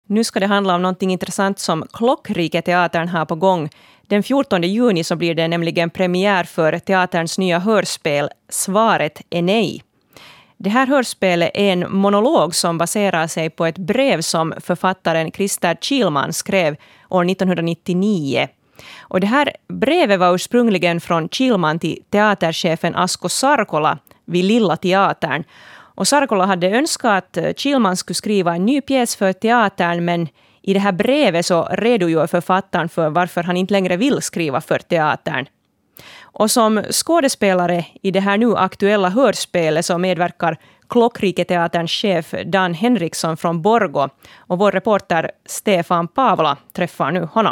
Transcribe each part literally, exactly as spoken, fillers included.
Nu ska det handla om någonting intressant som Klockriketeatern har på gång. Den fjortonde juni så blir det nämligen premiär för teaterns nya hörspel Svaret är nej. Det här hörspelet är en monolog som baserar sig på ett brev som författaren Christer Kjellman skrev år nittonhundranittionio. Och det här brevet var ursprungligen från Kjellman till teaterchefen Asko Sarkola vid Lilla teatern. Och Sarkola hade önskat att Kjellman skulle skriva en ny pjäs för teatern, men i det här brevet så redogör författaren för varför han inte längre vill skriva för teatern. Och som skådespelare i det här nu aktuella hörspelet så medverkar Klockriketeaterns chef Dan Henriksson från Borgå. Och vår reporter Stefan Pavola träffar nu honom.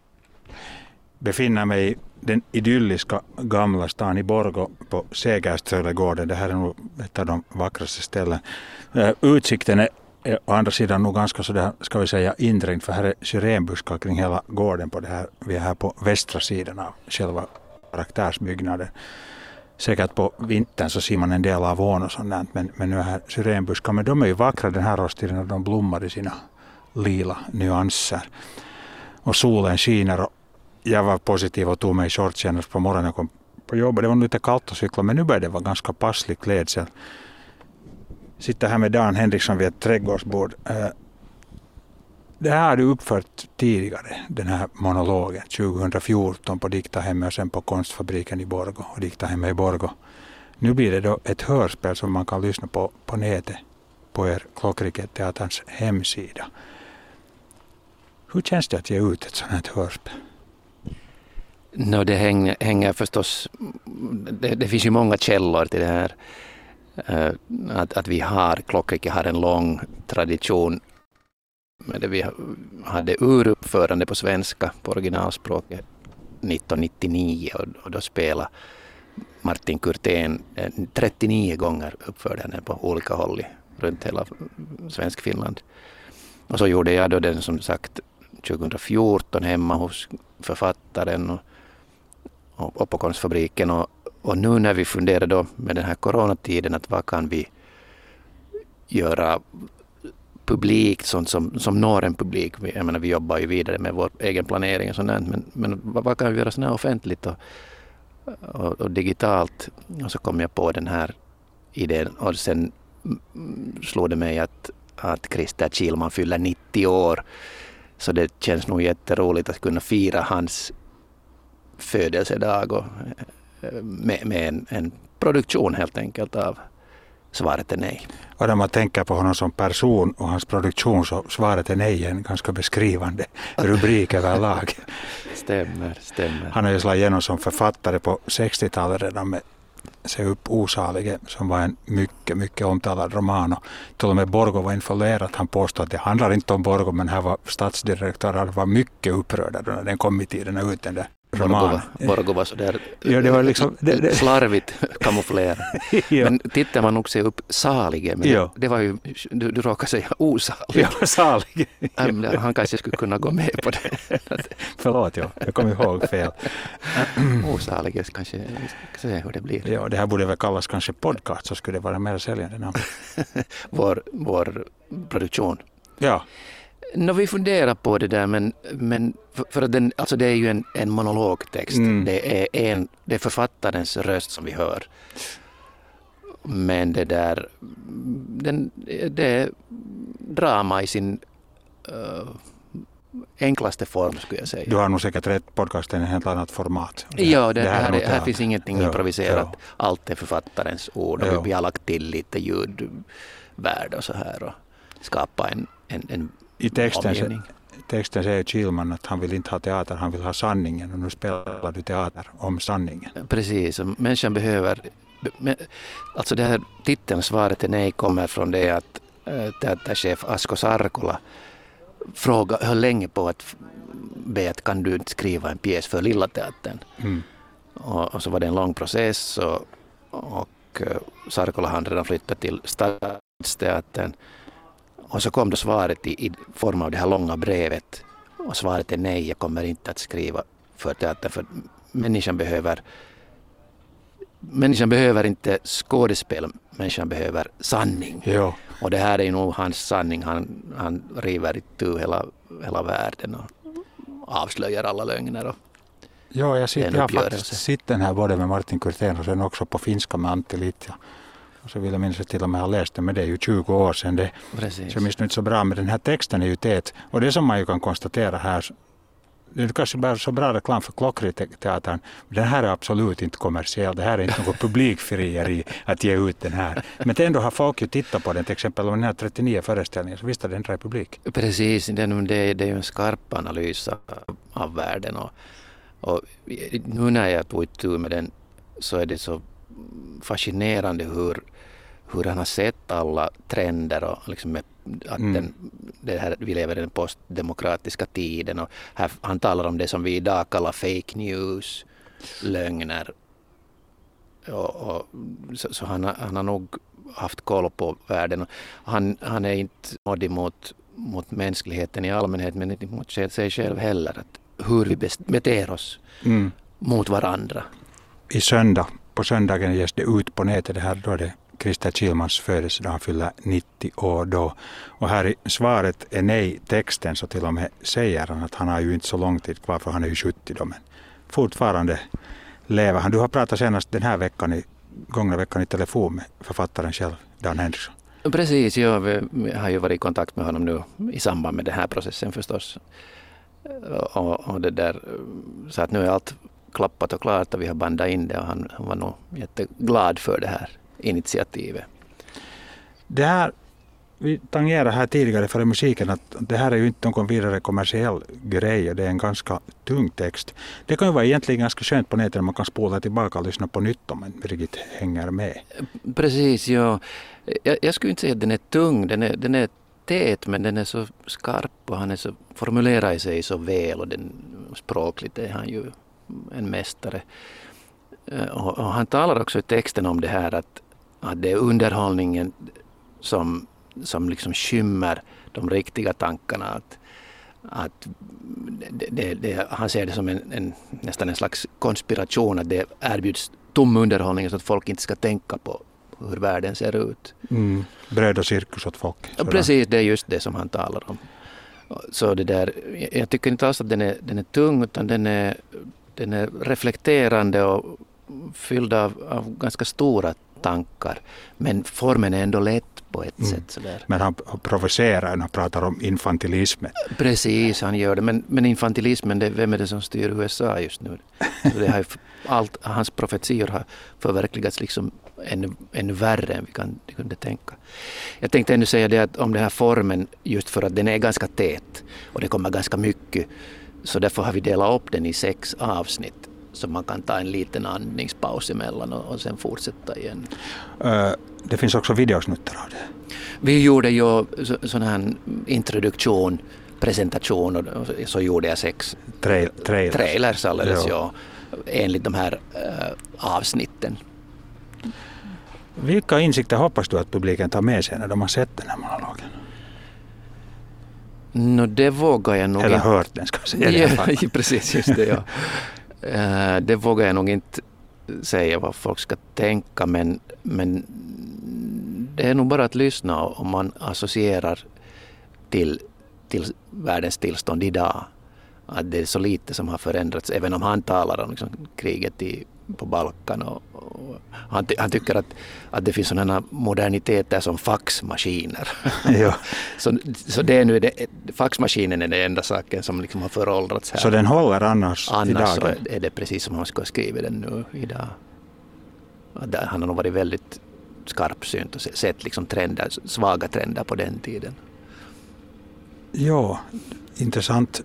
Befinner mig i den idylliska gamla stan i Borgå på Segerströlegården. Det här är nog ett av de vackraste ställen. Utsikten är å andra sidan nog ganska sådär, ska vi säga, indrängt, för här är syrenbuskar kring hela gården på det här. Vi är här på västra sidan av själva karaktärsbyggnaden. Säkert på vintern så ser man en del av ån och sånt, men, men nu är här syrenbuskar. Men de är ju vackra den här årstiden och de blommar i sina lila nyanser. Och solen skiner och jag var positiv och tog mig shorts senast på morgonen och kom på jobbet. Det var lite kallt att cykla, men nu började det vara ganska passlig klädsel. Sitter här med Dan Henriksson vid ett trädgårdsbord. Det här har du uppfört tidigare, den här monologen, tjugohundrafjorton på Diktahemmet och sen på Konstfabriken i Borgå och Diktahemmet i Borgå. Nu blir det då ett hörspel som man kan lyssna på på nätet på er Klockriketeaterns hemsida. Hur känns det att ge ut ett sådant här hörspel? No, det hänger, hänger förstås, det, det finns ju många källor till det här. Uh, att, att vi har, Klockrike har en lång tradition med det vi hade uruppförande på svenska på originalspråket nittonhundranittionio och, och då spelade Martin Kurtén eh, trettionio gånger uppförde han på olika håll i, runt hela svensk Finland. Och så gjorde jag då den som sagt tjugohundrafjorton hemma hos författaren och, och, och på Konstfabriken och, och nu när vi funderar då med den här coronatiden att vad kan vi göra publikt, sånt som, som når en publik. Jag menar, vi jobbar ju vidare med vår egen planering och sånt, men, men vad, vad kan vi göra sånt här offentligt och, och, och digitalt? Och så kom jag på den här idén och sen slog det mig att, att Christer Kjellman fyller nittio år. Så det känns nog jätteroligt att kunna fira hans födelsedag och, med, med en, en produktion helt enkelt av Svaret är nej. Och när man tänker på honom som person och hans produktion så Svaret är nej en ganska beskrivande rubrik överlag. Stämmer, stämmer. Han har ju slagit igenom som författare på sextiotalet redan med Se upp osalige som var en mycket, mycket omtalad roman. Och till och med Borgå var influerad att han påstod att det handlar inte om Borgå, men här var stadsdirektören var mycket upprörda när den kom i tiden ut den där romanen. Borgå var så där ja, det var liksom, det, det. slarvigt kamouflerat. ja. Men tittar man också upp salige, men det, det var ju, du, du råkar säga osalig. Ja, salig. Han kanske skulle kunna gå med på det. Förlåt, ja. Jag kommer ihåg fel. Osalig, kanske se hur det blir. Ja, det här borde väl kallas kanske podcast, så skulle det vara mer säljande namn. vår, vår produktion. Ja. No, vi funderar på det där, men, men för, för att den, alltså det är ju en, en monologtext. Mm. Det, är en, det är författarens röst som vi hör. Men det där, den, det är drama i sin uh, enklaste form, skulle jag säga. Du har nog säkert rätt, podcasten är ett helt annat format. Det, ja, det, det här, här, här finns ingenting ja, improviserat. Ja. Allt är författarens ord och ja. Vi har lagt till lite ljudvärld och så här och skapa en, en, en I texten, texten säger Kjellman att han vill inte ha teater, han vill ha sanningen. Och nu spelar du teater om sanningen. Precis, och människan behöver... Alltså det här titeln Svaret är nej kommer från det att äh, teaterchef Asko Sarkola fråga, höll länge på att be att kan du inte skriva en pjäs för Lilla teatern. Mm. Och, och så var det en lång process och, och Sarkola hann redan flyttat till Stadsteatern. Och så kom då svaret i, i form av det här långa brevet. Och svaret är nej, jag kommer inte att skriva för teater. För människan behöver människan behöver inte skådespel, människan behöver sanning. Jo. Och det här är nog hans sanning. Han, han river itu hela, hela världen och avslöjar alla lögner. Och ja, jag, sitter, jag har faktiskt sitter den här både med Martin Kurtén och sen också på finska med Antti Litja. Och så vill jag minnas att till och med ha läst det, men det är ju tjugo år sedan. Det, så jag minns inte så bra, men den här texten är ju tät. Och det som man ju kan konstatera här, det är kanske bara så bra reklam för Klockriteatern, men den här är absolut inte kommersiell. Det här är inte något publikfrieri att ge ut den här. Men ändå har folk ju tittat på den, till exempel om den här trettionio föreställningen, så visst är den i publik. Precis, det är, det är ju en skarp analys av världen. Och, och nu när jag tog itu med den så är det så fascinerande hur, hur han har sett alla trender och liksom med, att mm. den, det här, vi lever i den postdemokratiska tiden och här, han talar om det som vi idag kallar fake news, lögner och, och, så, så han, han har nog haft koll på världen och han, han är inte nådig mot, mot mänskligheten i allmänhet men inte mot sig själv heller, att hur vi beter oss mm. mot varandra. I söndag På söndagen ges det ut på nätet, det här då är det Krista Kilmans födelsedag, han fyller nittio år då. Och här i svaret är nej texten, så till och med säger han att han har ju inte så lång tid kvar för han är ju sjuttio då, men fortfarande lever han. Du har pratat senast den här veckan, i, gångna veckan i telefon med författaren själv, Dan Henriksson. Precis, ja, vi har ju varit i kontakt med honom nu i samband med den här processen förstås. Och, och det där, så att nu är allt klappat och klart och vi har bandat in det och han, han var nog jätteglad för det här initiativet. Det här, vi tangerade här tidigare för musiken att det här är ju inte någon vidare kommersiell grej och det är en ganska tung text. Det kan ju vara egentligen ganska skönt på nätet när man kan spola tillbaka och lyssna på nytt om en Birgit hänger med. Precis, ja. Jag, jag skulle inte säga att den är tung, den är, den är tät men den är så skarp och han är så, formulerar sig så väl och den, språkligt är han ju en mästare. Och, och han talar också i texten om det här att, att det är underhållningen som, som liksom skymmer de riktiga tankarna. Att, att det, det, det, han ser det som en, en, nästan en slags konspiration att det erbjuds tom underhållning så att folk inte ska tänka på hur världen ser ut. Mm, bröd och cirkus åt folk. Och precis, det är just det som han talar om. Så det där, jag tycker inte alls att den är, den är tung utan den är Den är reflekterande och fylld av, av ganska stora tankar. Men formen är ändå lätt på ett mm. sätt. Sådär. Men han provocerar, han pratar om infantilismen. Precis, han gör det. Men, men infantilismen, det, vem är det som styr U S A just nu? Så det har, allt, hans profetior har förverkligats liksom ännu, ännu värre än vi kan, vi kunde tänka. Jag tänkte ännu säga det att om den här formen, just för att den är ganska tät och det kommer ganska mycket. Så därför har vi delat upp den i sex avsnitt så man kan ta en liten andningspaus emellan och, och sen fortsätta igen. Uh, det finns också videosnuttar av det. Vi gjorde ju så, sån här introduktion, presentation och, och så gjorde jag sex Trail, trailers. trailers alldeles, ja. Ja, enligt de här uh, avsnitten. Vilka insikter hoppas du att publiken tar med sig när de har sett den här monologen? No, det vågar jag nog Eller inte. hört den, ska jag säga. Ja, precis, just det, ja. uh, det vågar jag nog inte säga vad folk ska tänka, men, men det är nog bara att lyssna om man associerar till, till världens tillstånd idag. Att det är så lite som har förändrats, även om han talar om liksom, kriget i, på Balkan. Och, och han, han tycker att, att det finns sådana moderniteter som faxmaskiner. Ja. så, så det är nu det, faxmaskinen är den enda saken som liksom har föråldrats här. Så den håller annars, annars idag? Annars är det precis som han skulle skriva den nu idag. Han har nog varit väldigt skarpsynt och sett liksom trender, svaga trender på den tiden. Ja, intressant.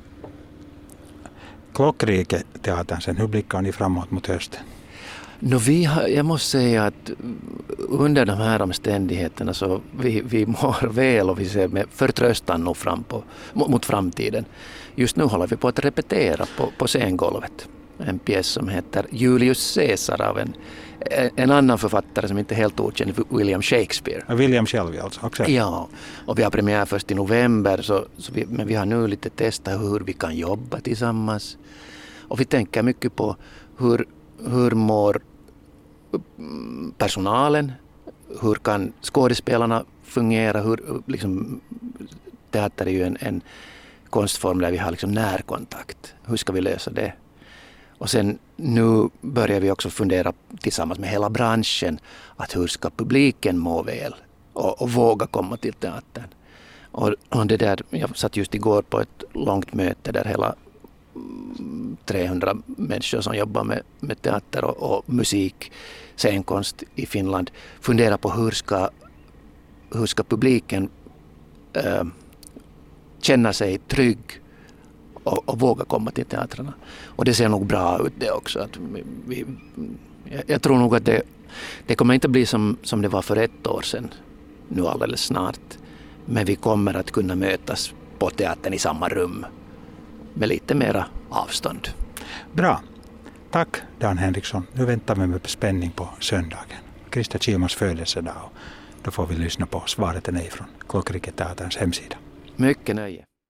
Klockriketeatern sen, hur blickar ni framåt mot hösten? No, vi har, jag måste säga att under de här omständigheterna så vi, vi mår väl och vi ser med förtröstan nog fram på, mot framtiden. Just nu håller vi på att repetera på, på scengolvet. En pjäs som heter Julius Caesar av en, en annan författare som inte är helt okänd, William Shakespeare. William själv alltså? Okay. Ja, och vi har premiär först i november så, så vi, men vi har nu lite testat hur vi kan jobba tillsammans. Och vi tänker mycket på hur, hur mår personalen, hur kan skådespelarna fungera, hur, liksom, teater är ju en, en konstform där vi har liksom närkontakt. Hur ska vi lösa det? Och sen nu börjar vi också fundera tillsammans med hela branschen att hur ska publiken må väl och, och våga komma till teatern. Och, och det där, jag satt just igår på ett långt möte där hela trehundra människor som jobbar med, med teater och, och musik, scenkonst i Finland funderar på hur ska, hur ska publiken äh, känna sig trygg och, och våga komma till teatrarna. Och det ser nog bra ut det också. Att vi, vi, jag, jag tror nog att det, det kommer inte bli som, som det var för ett år sedan, nu alldeles snart. Men vi kommer att kunna mötas på teatern i samma rum med lite mera avstånd. Bra. Tack Dan Henriksson. Nu väntar vi med spänning på söndagen. Krista Kihlmans födelsedag. Då får vi lyssna på Svaret är nej från Klockriketeaterns hemsida. Mycket nöje.